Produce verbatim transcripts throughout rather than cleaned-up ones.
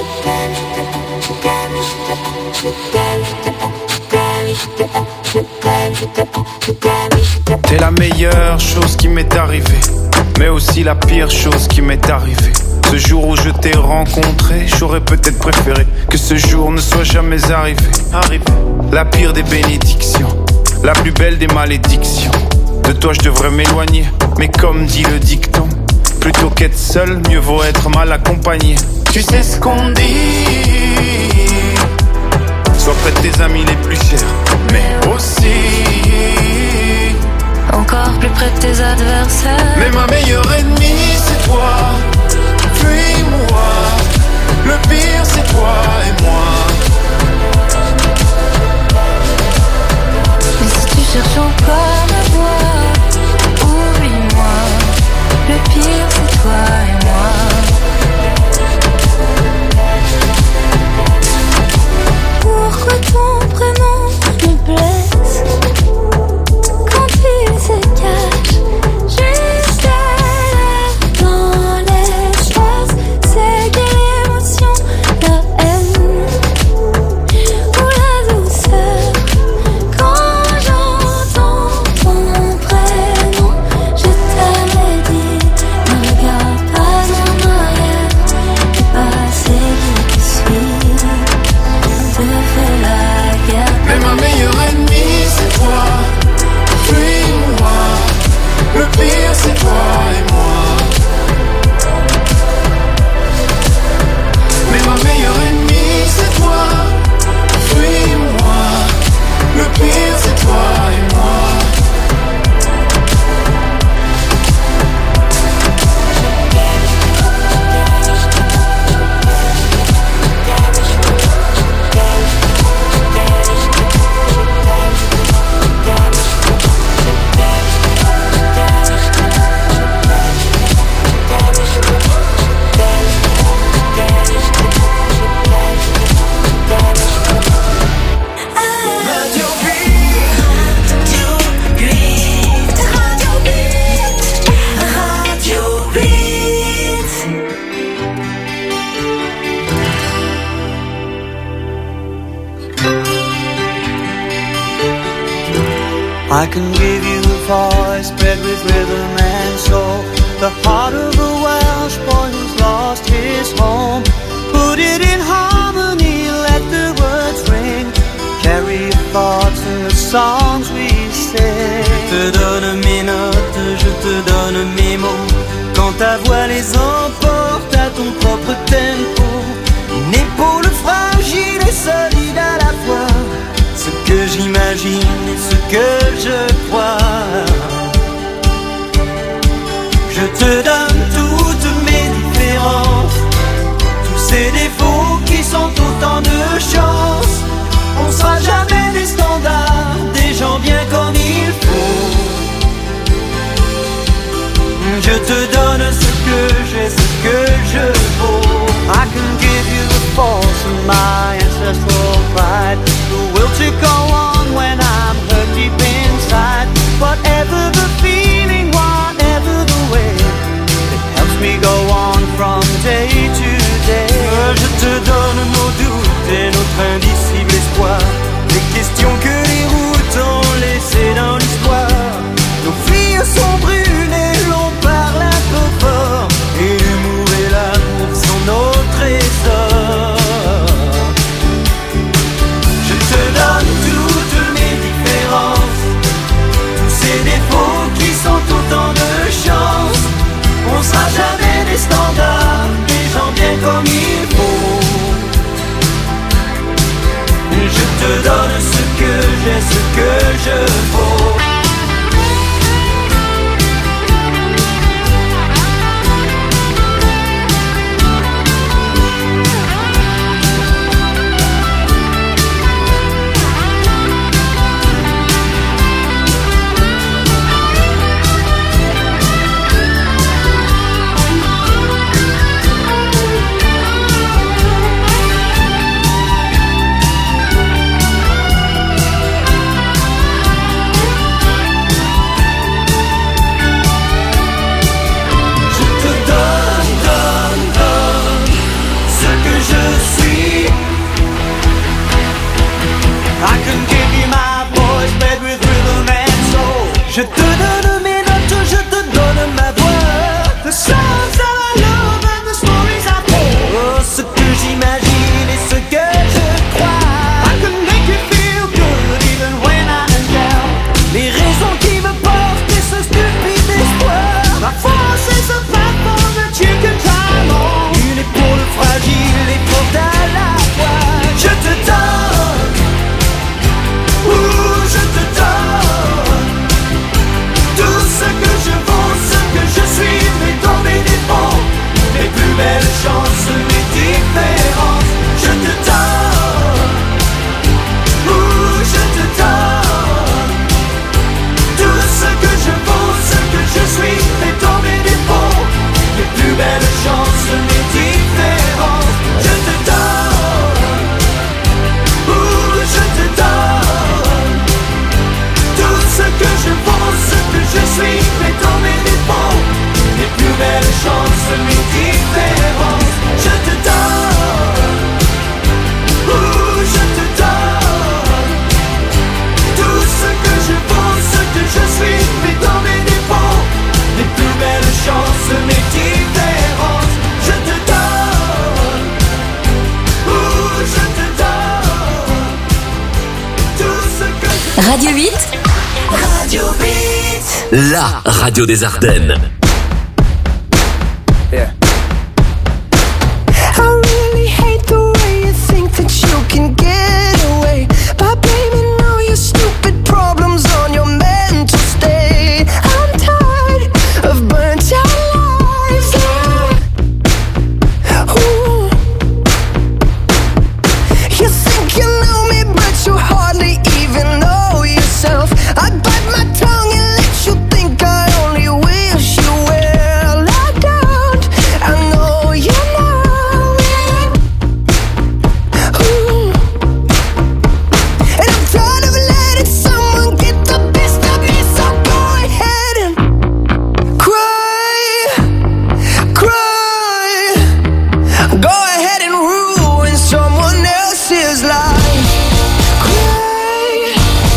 T'es la meilleure chose qui m'est arrivée, mais aussi la pire chose qui m'est arrivée. Ce jour où je t'ai rencontré, j'aurais peut-être préféré que ce jour ne soit jamais arrivé. Arrivé. La pire des bénédictions, la plus belle des malédictions. De toi je devrais m'éloigner, mais comme dit le dicton, plutôt qu'être seul, mieux vaut être mal accompagné. Tu sais ce qu'on dit, sois près de tes amis les plus chers, mais aussi encore plus près de tes adversaires. Mais ma meilleure ennemie c'est toi, puis moi. Le pire c'est toi et moi. Mais si tu cherches encore à voir, oublie-moi. Le pire c'est toi et moi. Pourquoi ton prénom me blesse quand il se cache juste là dans l'espace? C'est quelle émotion, la haine ou la douceur? Quand j'entends ton prénom, je t'avais dit, ne regarde pas en arrière, le passé qui te suit, on te fait la guerre. Mais ma meilleure ennemie c'est toi, puis moi. Le pire c'est toi et moi. Mais ma meilleure ennemie c'est toi, puis moi. Le pire c'est toi et moi. I can give you a voice bred with rhythm and soul, the heart of a Welsh boy who's lost his home. Put it in harmony, let the words ring, carry your thoughts in the songs we sing. Je te donne mes notes, je te donne mes mots, quand ta voix les emporte à ton propre tempo. Une épaule fragile et solide à la fois, ce que j'imagine et ce que je crois. Je te donne toutes mes différences, tous ces défauts qui sont autant de chances. On sera jamais des standards, des gens bien comme il faut. Je te donne ce que j'ai, ce que je vaux. I can give you the force of my ancestral pride, the will to go on when I'm hurt deep inside. Whatever the feeling, whatever the way, it helps me go on from day to day. Je te donne nos doutes et notre indicible espoir, les questions que les routes ont laissées dans l'histoire. Nos filles sont brûlées, l'on parle un peu fort, et l'humour et l'amour sont nos trésors. Je te donne toutes mes différences, tous ces défauts qui sont autant de chances. On sera jamais des standards, des gens bien comme il faut. Je te donne ce que j'ai, ce que je vaux. Radio huit. Radio huit. La radio des Ardennes. Yeah. I really hate the way you think that you can get away by blaming all your stupid problems on your mental state. I'm tired of burnt out lives. Ooh. You think you know me, but you hardly even know yourself. I bite my tongue and let you think I only wish you well. I don't, I know you know it. Ooh. And I'm tired of letting someone get the best of me, so go ahead and cry, cry. Go ahead and ruin someone else's life. Cry,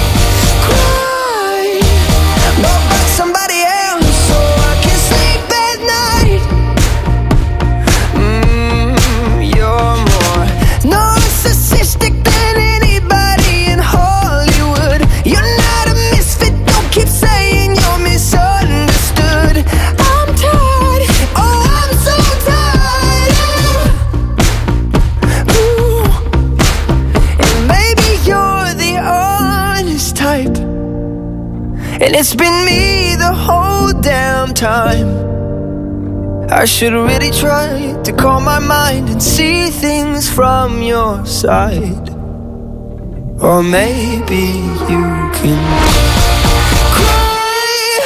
cry. Go fuck somebody else so I can sleep at night. Mmm, you're more narcissistic than anybody in Hollywood. You're not a misfit, don't keep saying you're misunderstood. I'm tired, oh I'm so tired. Ooh. And maybe you're the honest type, and it's been me the whole damn time. I should really try to calm my mind and see things from your side. Or maybe you can cry,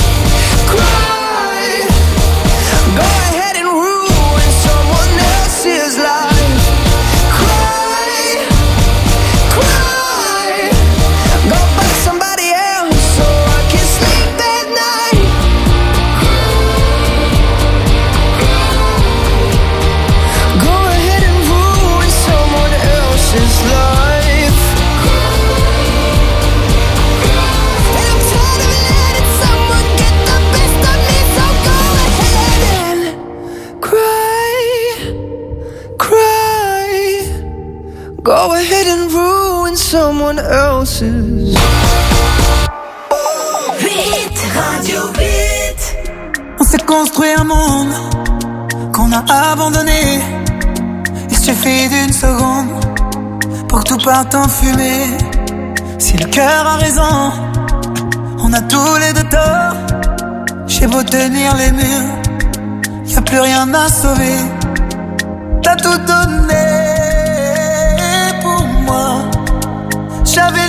cry. Go ahead and ruin someone else's life. Cry, cry. Go fuck somebody else so I can sleep at night. Go ahead and ruin someone else's life. And I'm tired of letting someone get the best of me, so go ahead and cry, cry. Go ahead and ruin someone else's. Radio huit. On s'est construit un monde qu'on a abandonné. Il suffit d'une seconde pour que tout parte en fumée. Si le cœur a raison, on a tous les deux tort. J'ai beau tenir les murs, y a plus rien à sauver. T'as tout donné pour moi. J'avais le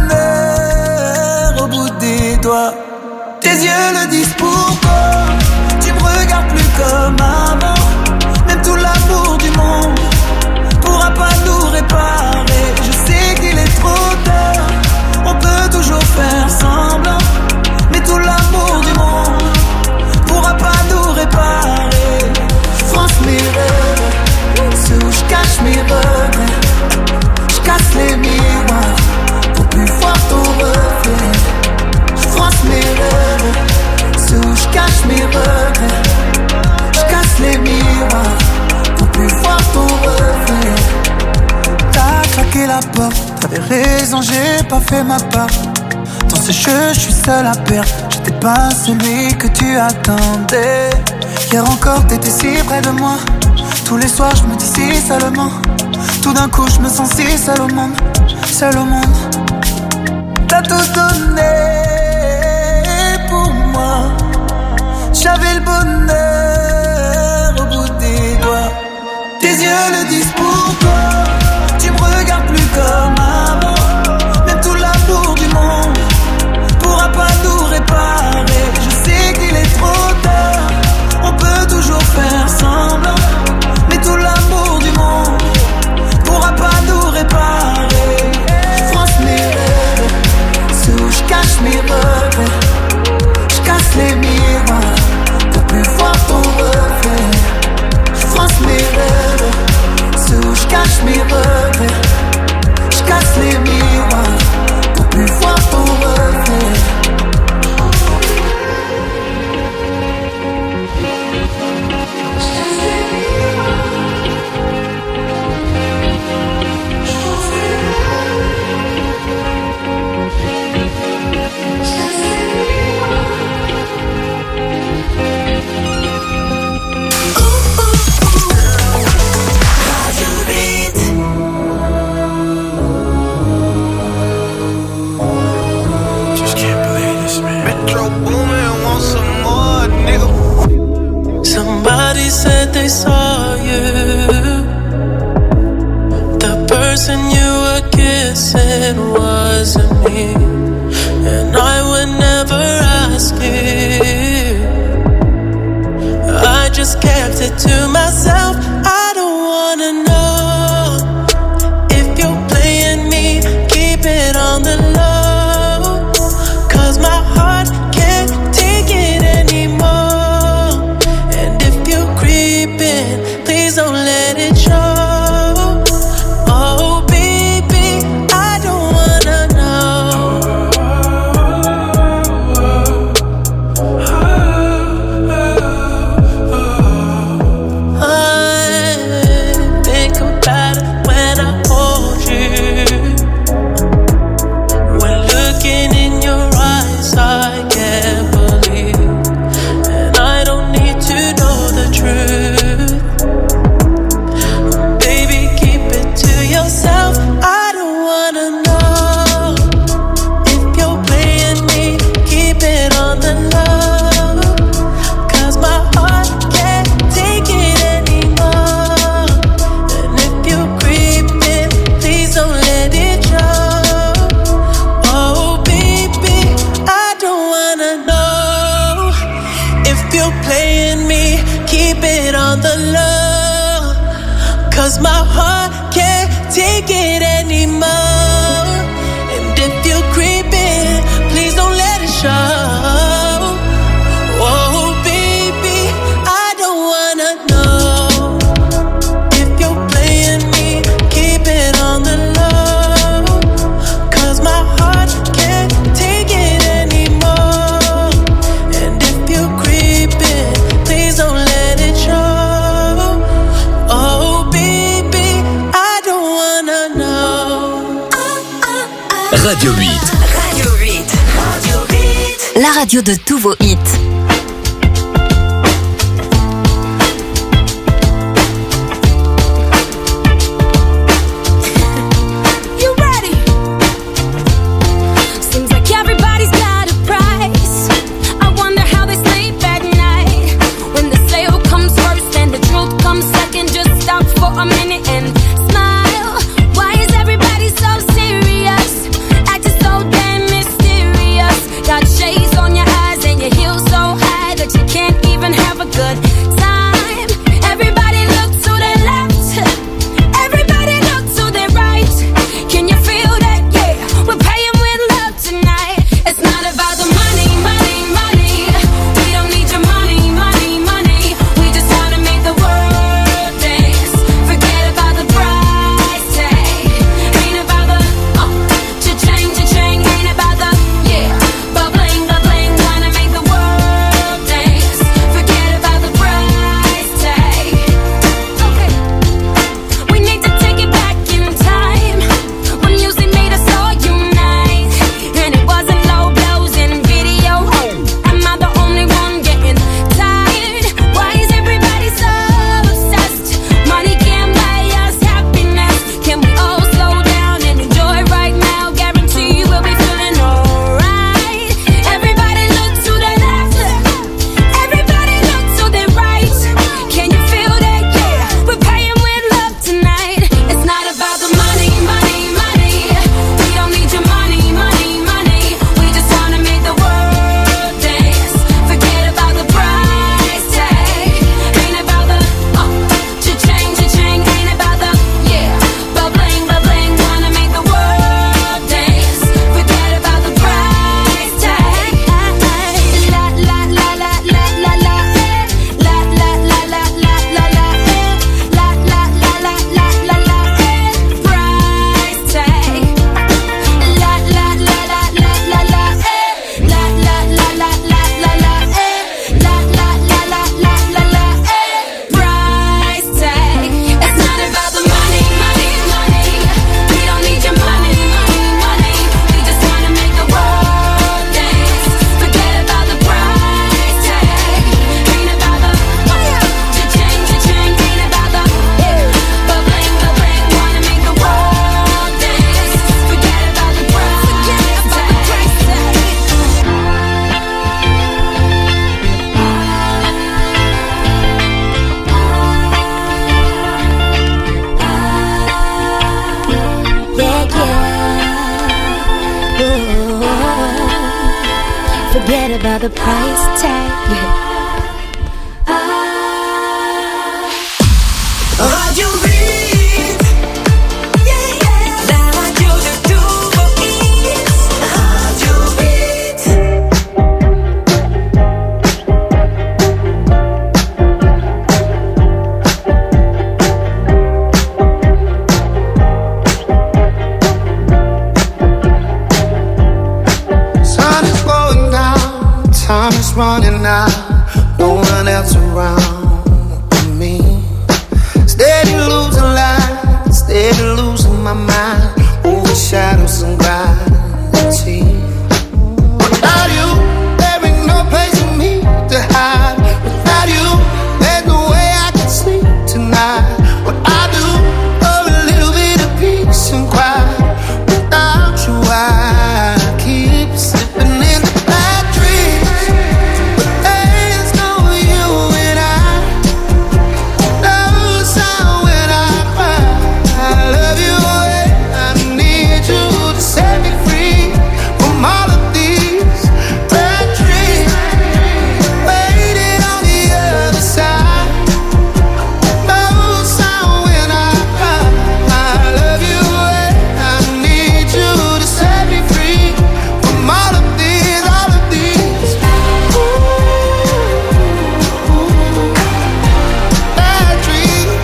bonheur au bout des doigts. Tes yeux le disent pourquoi. Tu me regardes plus comme avant. Même tout l'amour du monde pourra pas nous réparer. Je sais qu'il est trop tard, on peut toujours faire semblant, mais tout l'amour du monde pourra pas nous réparer. Je fronce mes rêves, ceux où je cache mes regrets. Je casse les miroirs pour plus voir ton reflet. Je fronce mes rêves, ceux où je cache mes regrets. Je casse les miroirs pour plus voir ton reflet. T'as claqué la porte, t'avais raison, j'ai pas fait ma part. Dans ce jeu, je suis seul à perdre. J'étais pas celui que tu attendais. Hier encore, t'étais si près de moi. Tous les soirs, je me dis si seulement. Tout d'un coup, je me sens si seul au monde. Seul au monde. T'as tout donné pour moi. J'avais le bonheur au bout des doigts. Tes yeux le disent pourquoi. Tu me regardes plus comme avant. Même tout l'amour du monde pourra pas nous réparer. Je sais qu'il est trop tard, on peut toujours faire semblant, mais tout l'amour du monde pourra pas nous réparer. Je fronce mes rêves, ceux où je cache mes regrets. Je casse les miroirs pour plus voir ton reflet. Je fronce mes rêves, ceux où je cache mes regrets. Je casse les miroirs pour plus voir ton reflet. I saw you, the person you were kissing wasn't me, and I would never ask you. I just kept it to myself. I don't wanna know if you're playing me. Keep it on the low, 'cause my heart can't take it anymore. And if you're creeping, please don't let it show. Oh baby, I don't wanna know. I think about it when I hold you. When looking in your eyes, I can't believe, and I don't need to know the truth. Baby, keep it to yourself. I don't wanna know if you're playing me. Keep it on the low, 'cause my heart can't take it anymore. And if you're creeping, please don't let it show. Oh baby, I don't wanna know if you're playing me. Keep it on the low, 'cause my heart can't take it anymore. And if you're creeping, please don't let it show. Oh baby, I don't wanna know if you're playing me. Keep it on the low, 'cause my heart can't take it anymore. And if you're creeping, please don't let it show. Oh baby, I don't wanna know. Radio huit. Radio huit. Radio huit. La radio de tous vos hits. You ready? Seems like everybody's got a price. I wonder how they sleep at night. When the sale comes first and the truth comes second, just stop for a minute and smile. Why is everybody so serious? Acting so damn mysterious. Got shades on your eyes and your heels so forget about the price tag. Radio Hit, yeah, yeah. La radio de tous vos hits. Radio Hit. Sun is going down, time is running out, no one else around but me. Steady losing light, steady losing my mind, over shadows and gravity. Without you, there ain't no place for me to hide. Without you, there's no way I can sleep tonight. What I do for a little bit of peace and quiet. Without you, I keep slipping in the bad dreams. But there's no you and I. No sound when I cry. I love you and I need you to set me free from all of these bad dreams. Waiting on the other side. No sound when I cry. I love you and I need you to set me free from all of these, all of these. Ooh, bad dreams.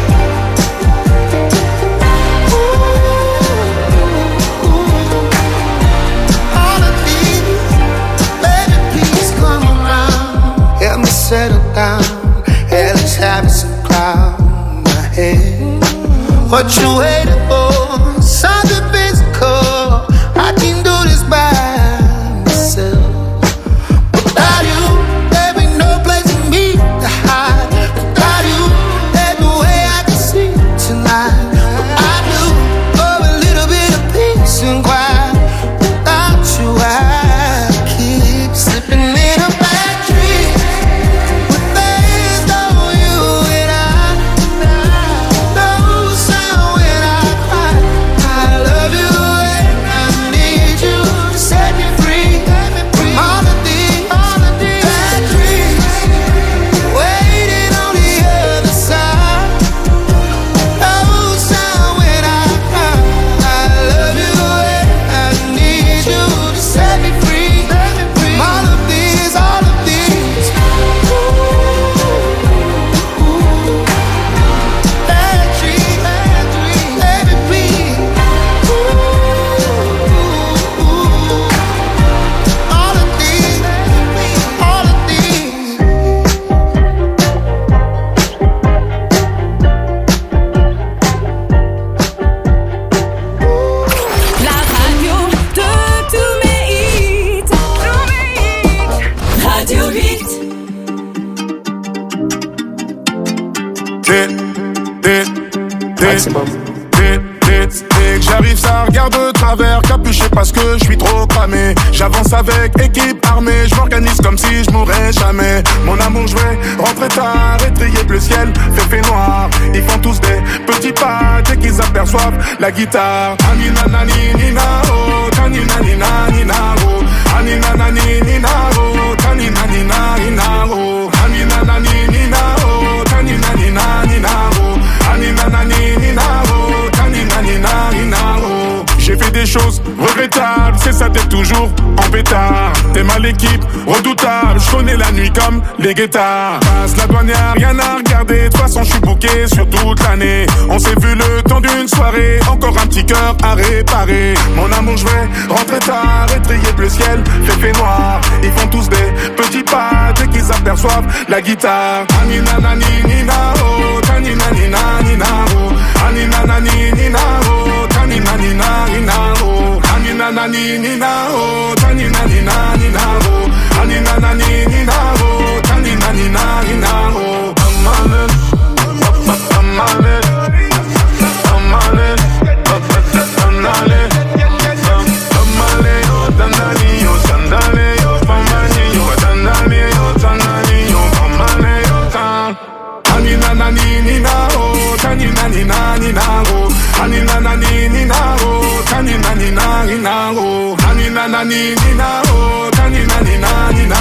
All of these, baby, please come around. Help me settle down. Hell is having some cloud in my head. What you waiting for? Something physical. I can do this by myself. Without you, there ain't no place for me to hide. Without you, there's no way I can sleep tonight. What I do for a little bit of peace and quiet. Without you, I keep slipping in a bad dream. But there's no you and I. No sound when I cry. I love you and I need you to set me free from all of these, all of these bad dreams. Waiting on the other side. No sound when I cry. I love you and I need you to set me free from all of these, all of these. Ooh, bad dreams, bad dreams, baby, please. Ooh, all of these, all of these. La radio de tous mes hits. Tous mes hits. Radio Hit. Dès, dès, dès, dès, dès, dès que j'arrive, ça regarde de travers, capuché parce que je suis trop cramé. J'avance avec équipe armée, je m'organise comme si je mourrais jamais. Mon amour, je vais rentrer tard, étrier le ciel, fait fait noir. Ils font tous des petits pas dès qu'ils aperçoivent la guitare. Anina nani nina oh, tanina nina nina oh, anina nani nina oh, tanina nina nina oh, anina nani nina oh, tanina nina nina oh, anina nani nina oh, tanina nina nina oh. J'ai fait des choses regrettables, c'est ça t'es toujours en pétard. T'es mal l'équipe, redoutable, je connais la nuit comme les guettards. Passe la douane, y'a rien à regarder, de toute façon je suis booké sur toute l'année. On s'est vu le temps d'une soirée, encore un petit cœur à réparer. Mon amour, je vais rentrer tard, étrier le ciel, fait fait noir. Ils font tous des petits pas dès qu'ils aperçoivent la guitare. Anina nani nina oh, tanina nina nina oh, anina nani nina oh, tanina nina nina oh, anina nani nina oh, tanina nina nina oh, anina nani nina oh, tanina nina nina oh. Amale, amale, amale, amale, amale, oh dandali, oh sandale, oh famani, oh dandali, oh dandali, oh amale, oh tan. Anina nani nina oh, tanina nina nina oh, anina nani nina oh, tanina nina nina oh, anina nani nina oh, tanina nina nina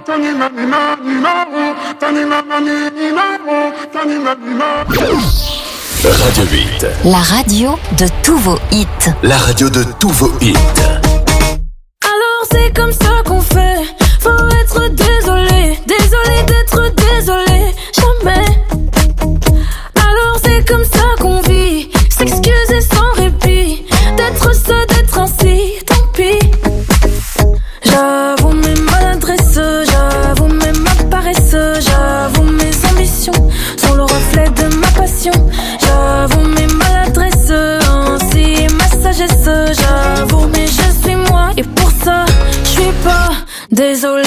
Radio huit. La radio de tous vos hits. La radio de tous vos hits. Alors c'est comme ça qu'on fait. Faut être désolé, désolé d'être désolé. Jamais. Alors c'est comme ça qu'on vit. S'excuser sans répit. D'être ça, d'être ainsi, tant pis. J'avoue mes maladresses, j'avoue mes ma paresse, j'avoue mes ambitions sont le reflet de ma passion. J'avoue mes maladresses, ainsi ma sagesse. J'avoue mais je suis moi et pour ça je suis pas désolée.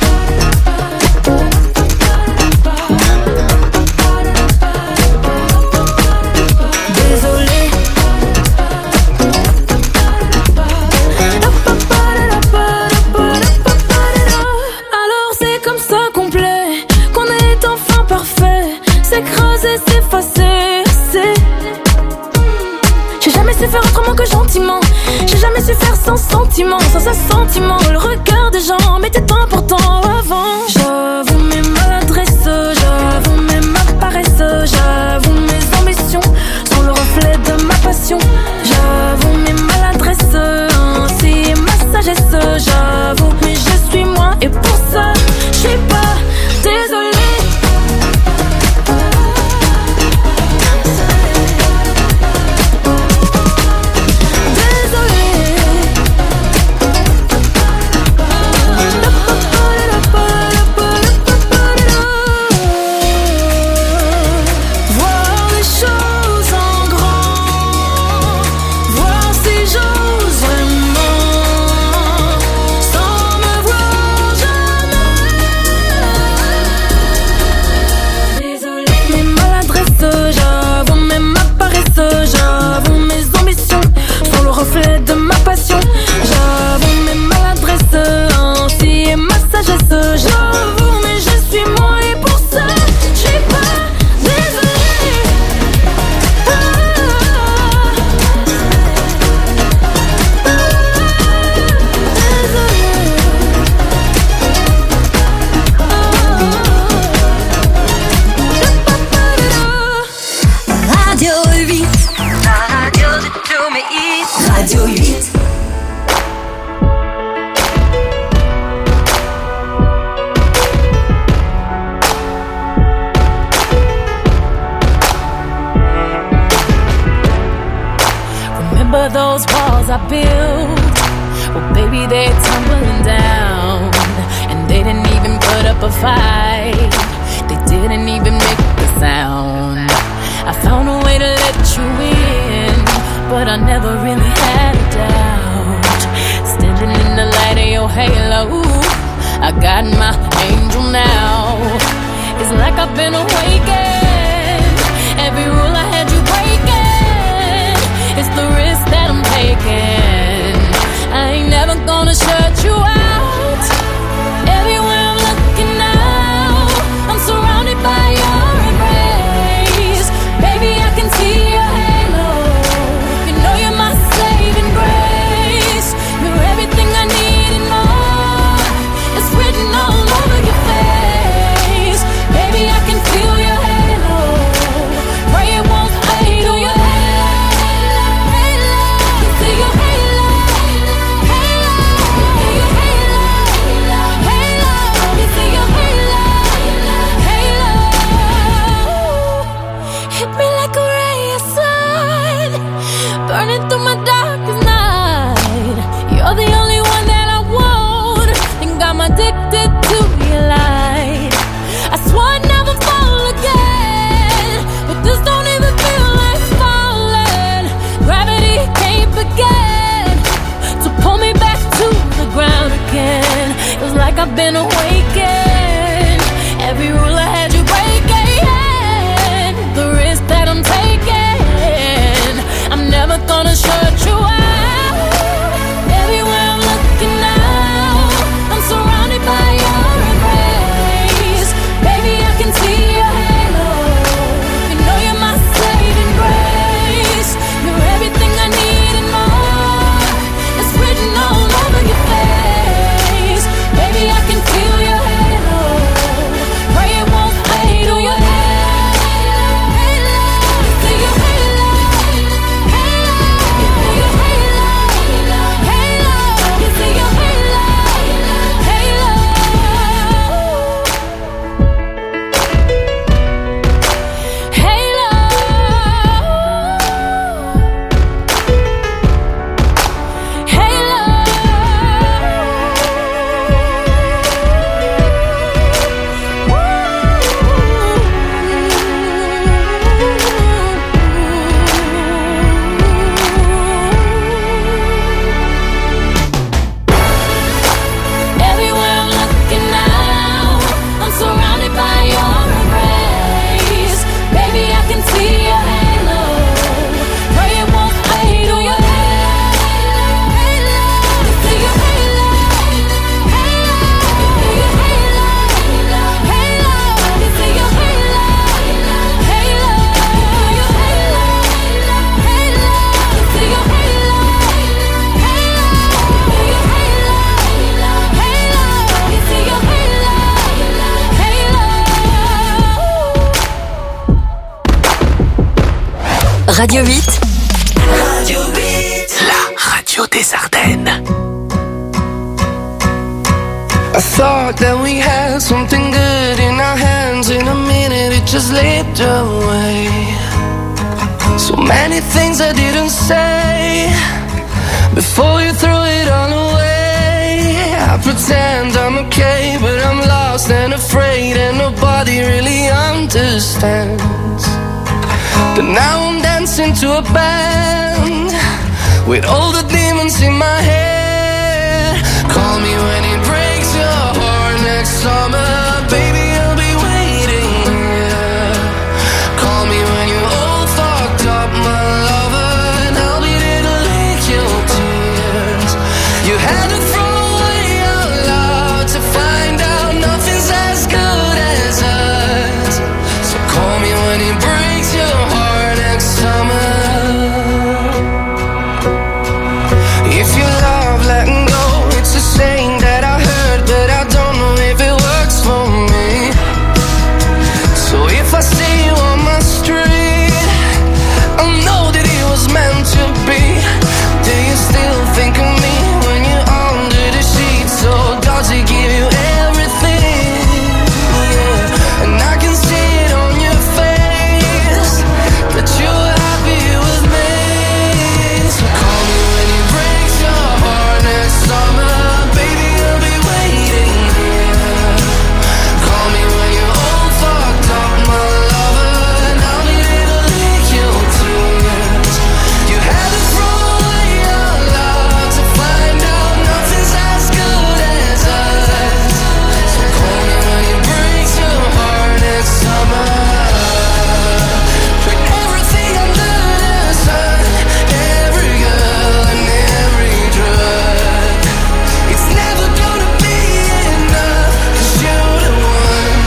Faire autrement que gentiment. J'ai jamais su faire sans sentiment, sans assentiment. Le regard des gens m'était important avant. J'avoue mes maladresses, j'avoue mes ma paresse, j'avoue mes ambitions sont le reflet de ma passion. J'avoue mes maladresses, ainsi ma sagesse. J'avoue mais je suis moi et pour ça je suis pas désolée. Feel your Radio huit. Radio huit. La radio des Ardennes. I thought that we had something good in our hands. In a minute it just slipped away. So many things I didn't say before you threw it all away. I pretend I'm okay, but I'm lost and afraid, and nobody really understands. But now I'm dancing to a band with all the demons in my head. Call me when it breaks your heart next summer, baby, I'll be waiting here. Call me when you're all fucked up, my lover, and I'll be there to lick your tears. You had to throw away your love to find out nothing's as good as us. So call me when it breaks your heart next summer. If you love letting go, it's a saying that I heard, but I don't know if it works for me. So if I see you on my street, I'll know that it was meant to be. Do you still think of me when you're under the sheets? Or does it give you everything? Yeah, and I can see it on your face that you're happy with me. So call me when it breaks your heart next summer, baby, I'll be waiting here. Call me when you're all fucked up, my lover, and I'll be there to lick your tears. You had to throw away your love to find out nothing's as good as us. So call me when it breaks your heart next summer. Put everything under the sun, every girl and every drug. It's never gonna be enough, 'cause you're the one.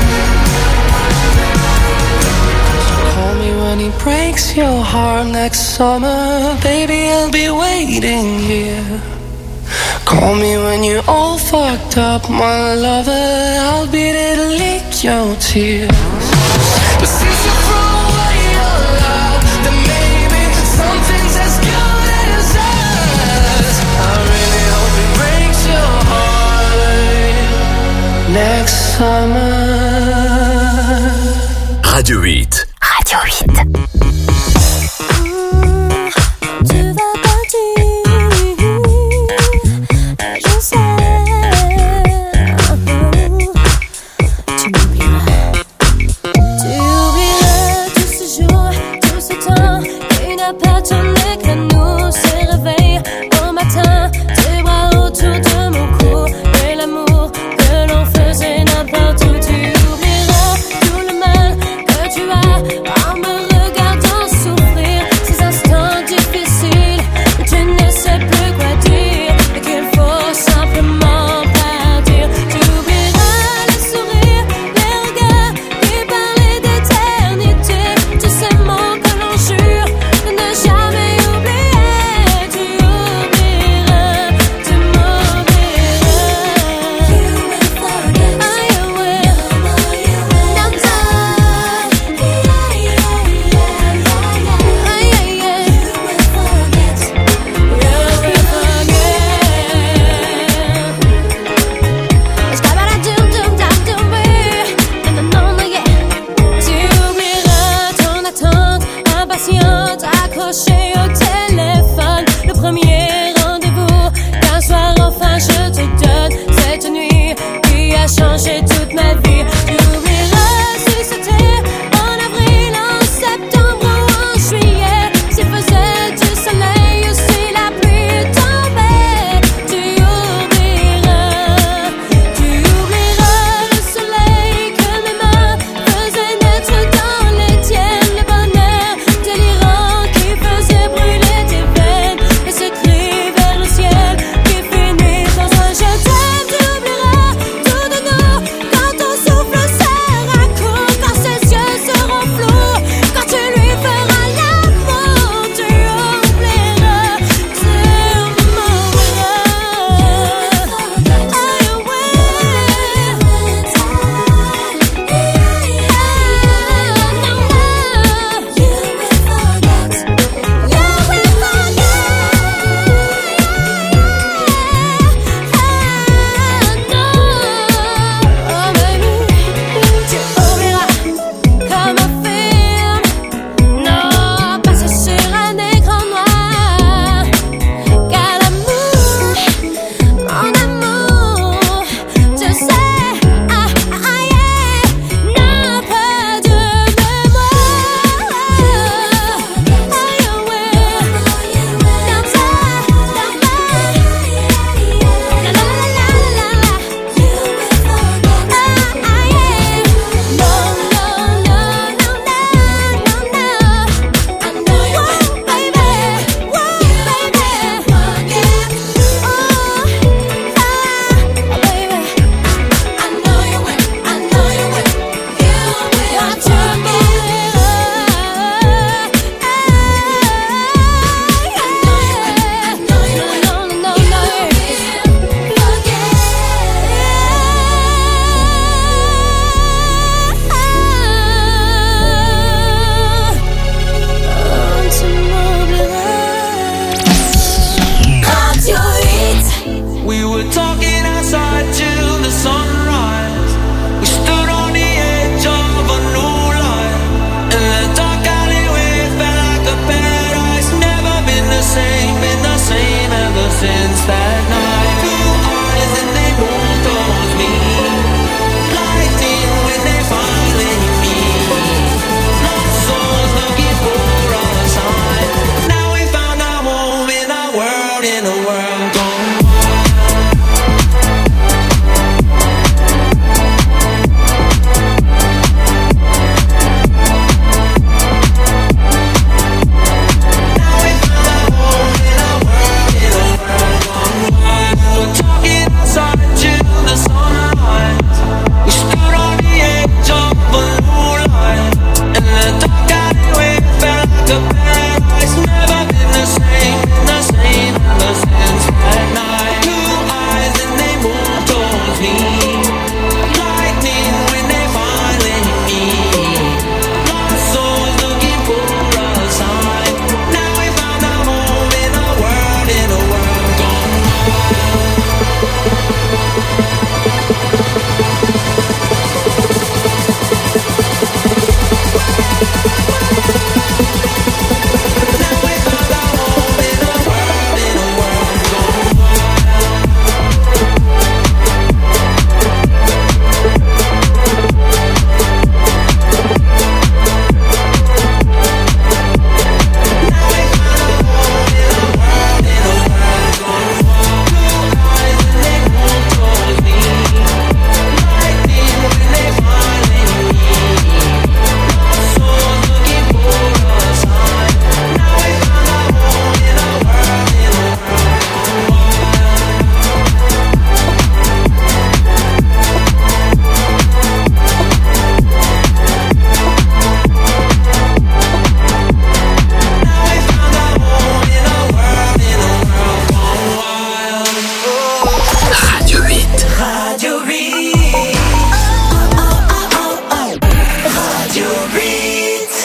Call me when he breaks your heart next summer, baby, I'll be waiting here. Call me when you're all fucked up, my lover, I'll be there to lick your tears. But since you throw away your love, then maybe something's as good as us. I really hope it breaks your heart next summer. Radio huit. Radio huit. Tu vas partir, je sais. Tu m'oublieras. Tu oublieras tous ces jours, tout ce temps qui n'a pas tourné qu'à nous. Ces réveils au matin, tes bras autour de mon cou, et l'amour que l'on faisait n'importe où. Tu oublieras tout le mal que tu as en me regardant.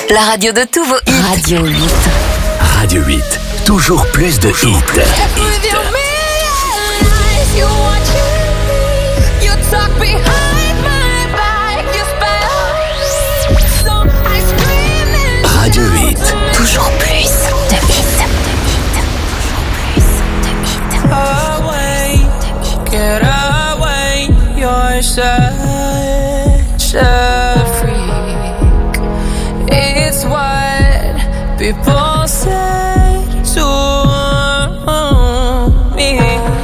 La radio de tous vos hits. Radio huit. Radio huit. Toujours plus de hits. Radio huit. Toujours plus de hits. Away, get away, you're such a freak. It's what people say to me.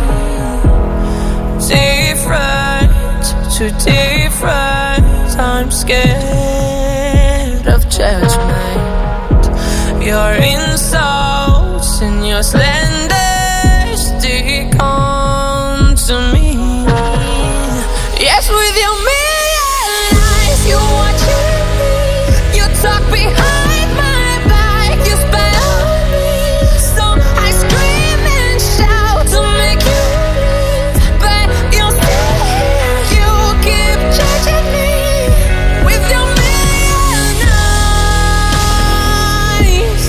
Different, too different. I'm scared of judgment. Your insults and your slander stick on to me. Yes, with your million eyes, you watching me. You talk behind my back, you spy on me. So I scream and shout to make you leave, but you still, you keep judging me. With your million eyes.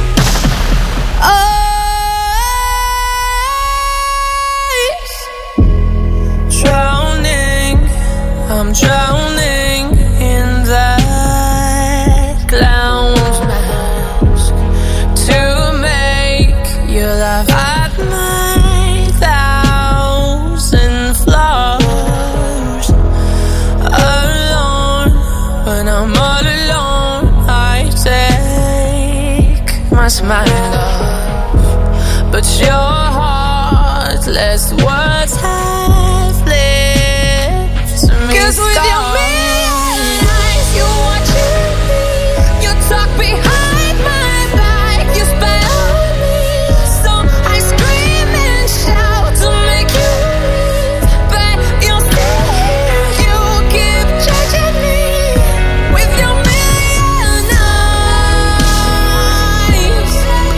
I'm drowning in that clown's mask to make you laugh at my thousand flaws. Alone, when I'm all alone, I take my smile off, but your heartless words have lived to me. 'Cause with your million eyes, you watching me. You talk behind my back, you spy on me. So I scream and shout to make you leave, but you still, you keep judging me. With your million eyes.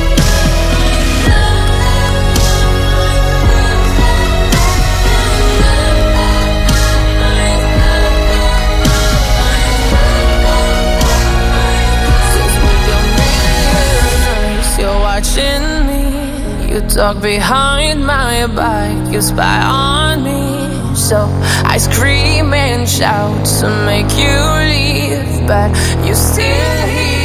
You're watching me. You talk behind my back, you spy on me. So I scream and shout to make you leave, but you still here.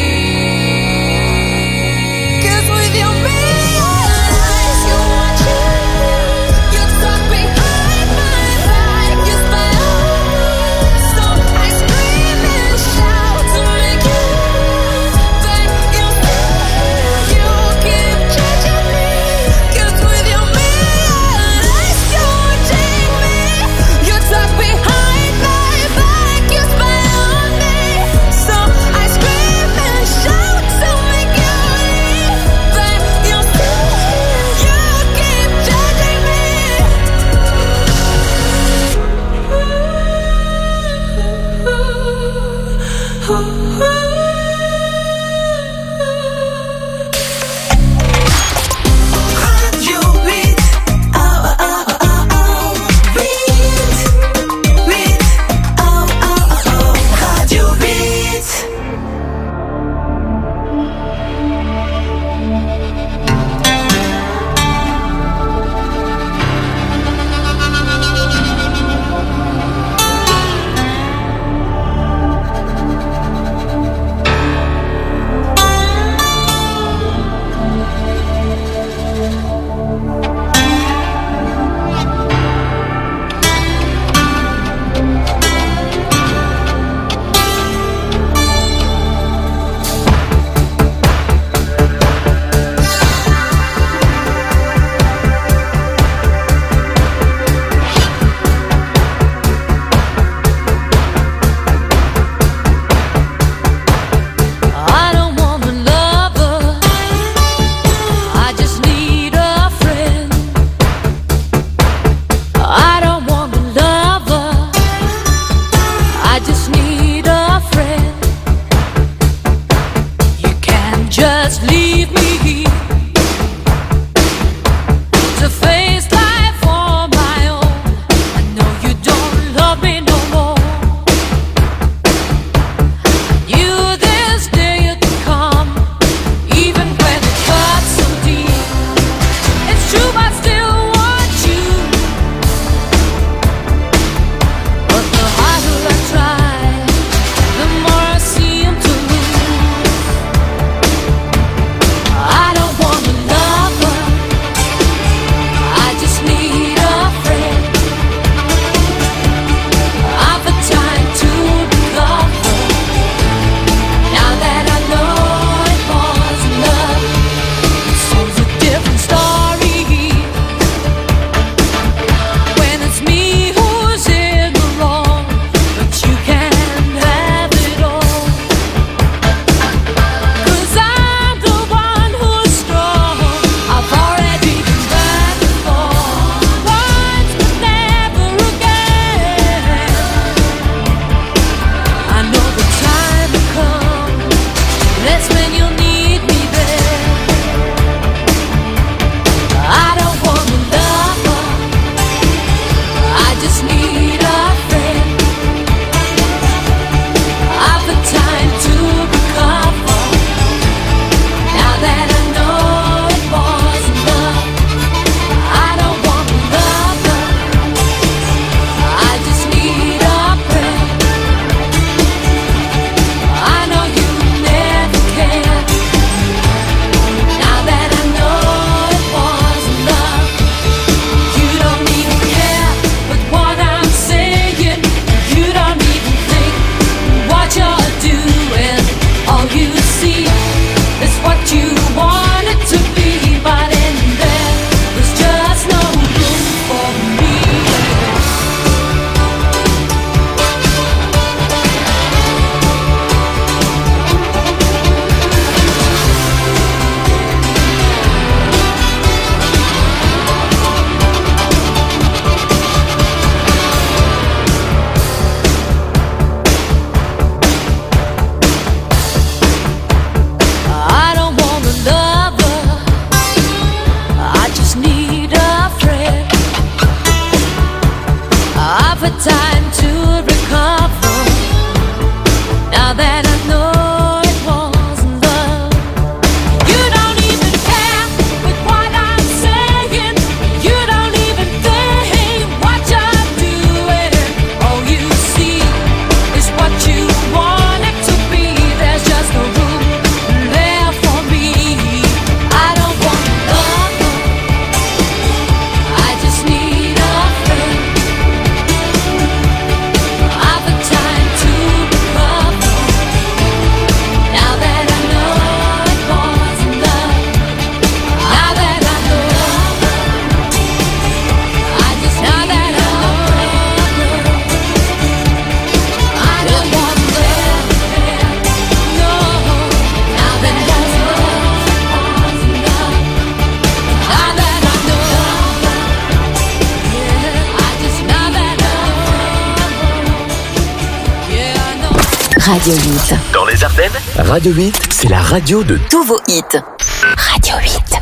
'Cause with your million eyes, you watching me. You talk behind my back, you spy on me. So I scream and shout to make you leave, but you still, you keep judging me. 'Cause with your million eyes, you watching me. You talk behind my back, you spy on me. So I scream and shout to make you leave, but you still, you keep judging me. Radio huit, oh oh oh oh oh, huit, huit, oh oh oh oh, Radio huit. I don't want a lover, I just need a friend. I don't want a lover, I just need a friend. You can't just leave me here to face life on my own. I know you don't love me no more. You this day you that I know it wasn't love. You don't even care with what I'm saying. You don't even think what you're doing. All you see is what you want it to be. There's just no room there for me. I don't want love, I just need a friend. I've the time to recover. Now that I know it wasn't love. Now that I know, I just now that I know, I don't want love. No, now that I know it wasn't love. Now that I know, yeah, I just now that I know, yeah, I know. Radio huit. Dans les Ardennes, Radio huit, c'est la radio de Tous vos hits. Radio huit.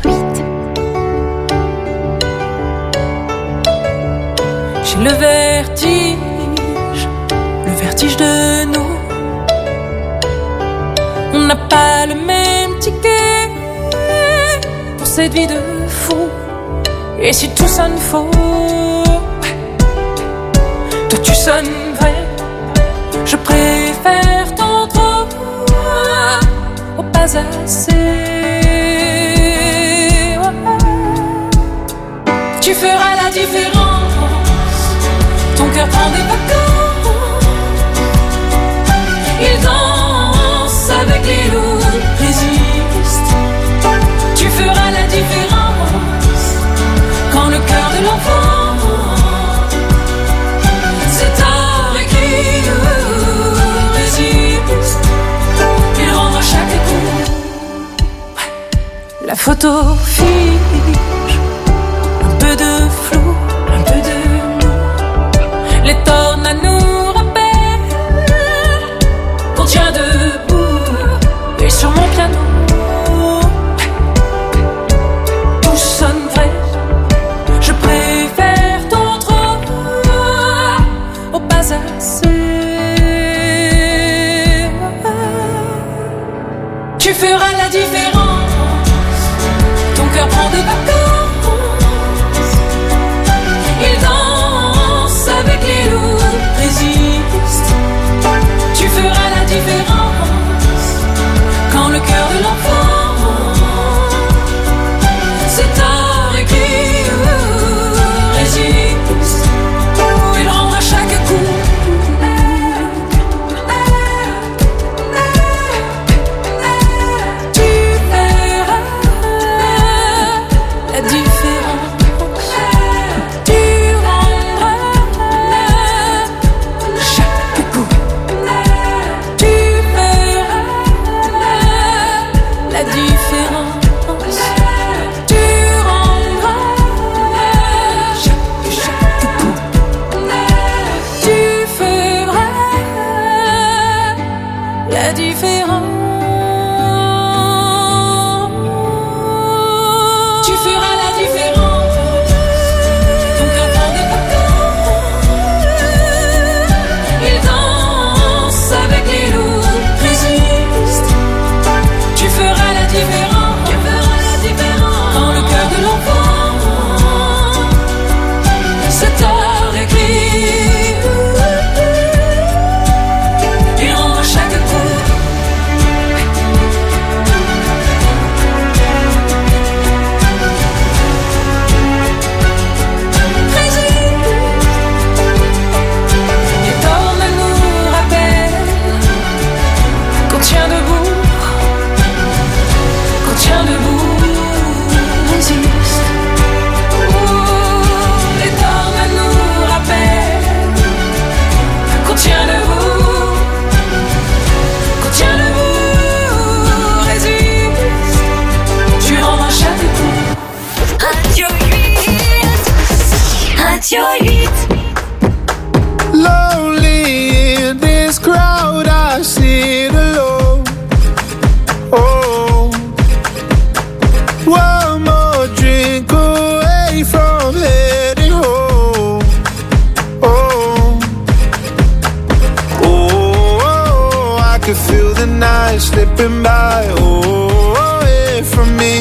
J'ai le vertige, le vertige de nous. On n'a pas le même ticket pour cette vie de fou. Et si tout sonne faux, toi tu sonnes vrai. Je préfère ton trop au pas assez. Tu feras la différence. Ton cœur prend des vacances. Il danse avec les loups, résiste. Tu feras la différence. Quand le cœur de l'enfant c'est avec qui résiste. Il rend à chaque coup. La photo fige. Un peu de flou, un peu de nous. Les tornades nous rappellent qu'on tient debout. Et sur mon piano, tout sonne vrai. Je préfère ton trop au pas assez. Tu feras la différence. Ton cœur prend des vacances. Il danse avec les loups, résiste. Tu feras la différence. Quand le cœur de l'enfant c'est avec qui résiste. Il rend à chaque coup. Tu verras la différence. Tu rendras chaque coup. Tu verras la différence. Tu rendras chaque, chaque coup. Tu feras la différence. Tu feras la différence. Ton cœur prend des vacances. Il danse avec les loups, résiste. Tu feras la différence. Tu feras la différence. Quand le cœur de l'enfant c'est avec lui. Il rend à chaque coup. could feel the night slipping by, oh, away from me.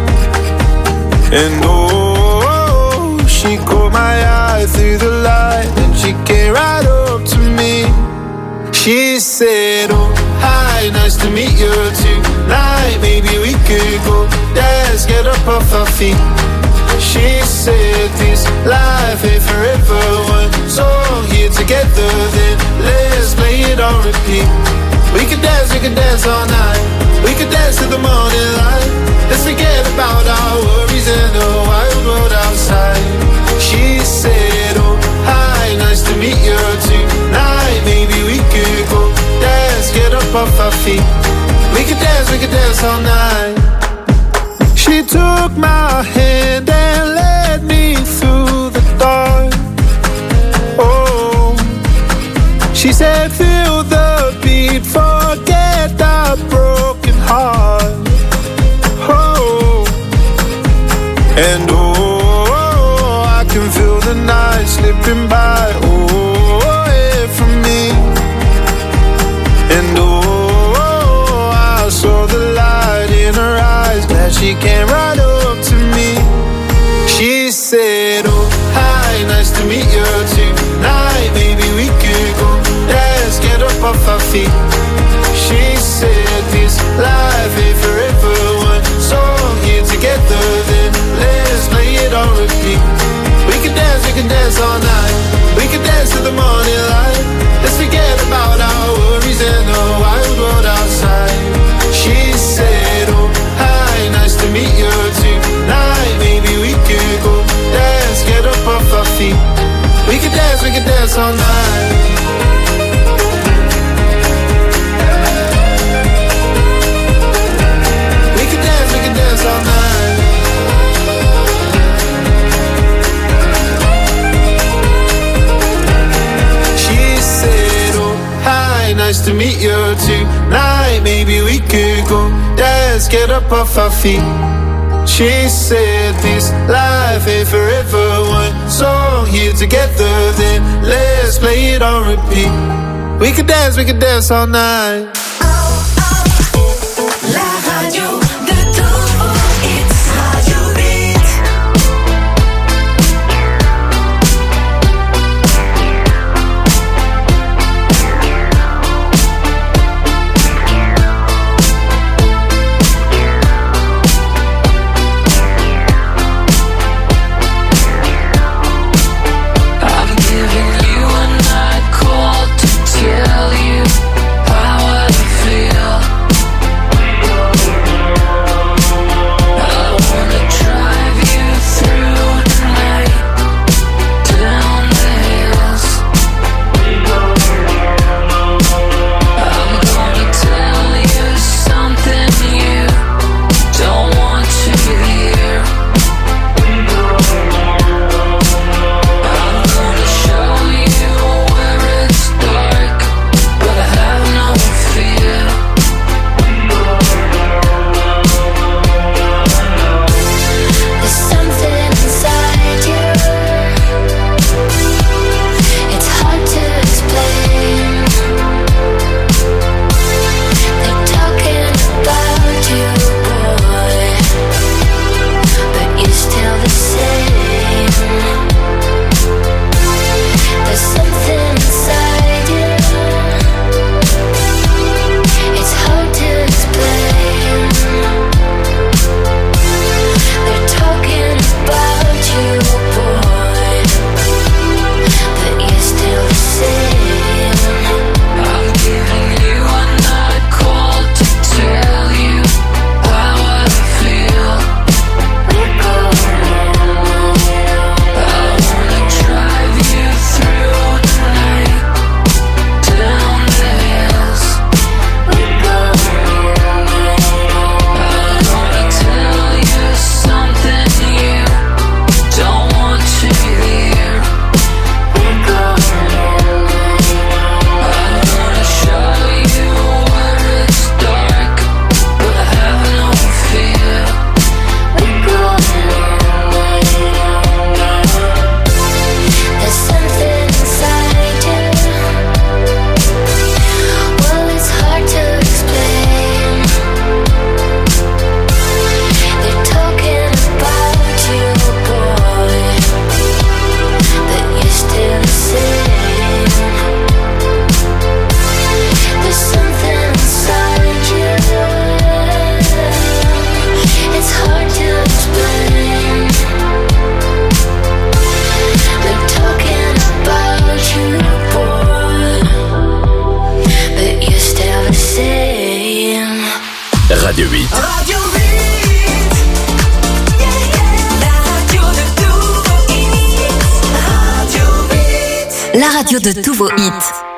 And oh, she caught my eye through the light, and she came right up to me. She said, oh, hi, nice to meet you tonight. Maybe we could go dance, get up off our feet. She said this life ain't forever, one song here together, then let's play it on repeat. We could dance, we could dance all night. We could dance to the morning light. Let's forget about our worries and the wild world outside. She said, oh, hi, nice to meet you tonight. Maybe we could go dance, get up off our feet. We could dance, we could dance all night. She took my hand and led me through the dark. Oh, she said, feel the beat, forget that broken heart. Oh, and oh, I can feel the night slipping by, oh, away from me. And oh, I saw the light in her eyes, glad she came right up to me. She said, oh, hi, nice to meet you tonight. Maybe we could go dance, get up off our feet. She said this life ain't forever, one song here together, then let's play it on repeat. We can dance, we can dance all night. We can dance to the morning light. Let's forget about our worries and the wild world outside. She said, oh, hi, nice to meet you tonight. Maybe we could go dance, get up off our feet. We can dance, we can dance all night. We can dance, we can dance all night. She said, oh, hi, nice to meet you tonight. Maybe we could go dance, get up off our feet. She said this life ain't forever, one song here together, then let's play it on repeat. We could dance, we could dance all night. La radio de Togo, it's Radio Beat. I'm giving you a night call to tell you how I feel. Radio huit. Radio huit. La radio de tous vos hits. Radio huit. La radio de tous vos hits.